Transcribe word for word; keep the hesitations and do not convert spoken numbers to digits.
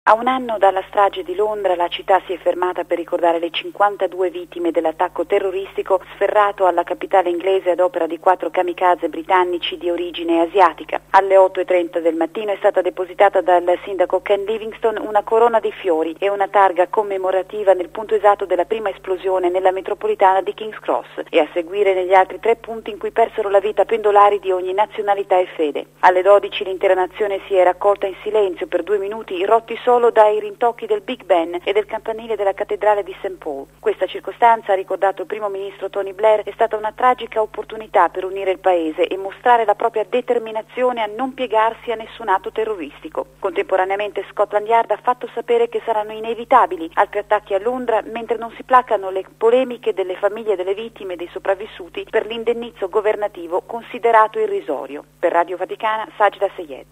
A un anno dalla strage di Londra, la città si è fermata per ricordare le cinquantadue vittime dell'attacco terroristico sferrato alla capitale inglese ad opera di quattro kamikaze britannici di origine asiatica. Alle otto e trenta del mattino è stata depositata dal sindaco Ken Livingstone una corona di fiori e una targa commemorativa nel punto esatto della prima esplosione nella metropolitana di King's Cross e a seguire negli altri tre punti in cui persero la vita pendolari di ogni nazionalità e fede. Alle dodici l'intera nazione si è raccolta in silenzio per due minuti, rotti solo dai rintocchi del Big Ben e del campanile della cattedrale di Saint Paul. Questa circostanza, ha ricordato il primo ministro Tony Blair, è stata una tragica opportunità per unire il paese e mostrare la propria determinazione a non piegarsi a nessun atto terroristico. Contemporaneamente Scotland Yard ha fatto sapere che saranno inevitabili altri attacchi a Londra mentre non si placano le polemiche delle famiglie delle vittime e dei sopravvissuti per l'indennizzo governativo considerato irrisorio. Per Radio Vaticana, Sajida Seyed.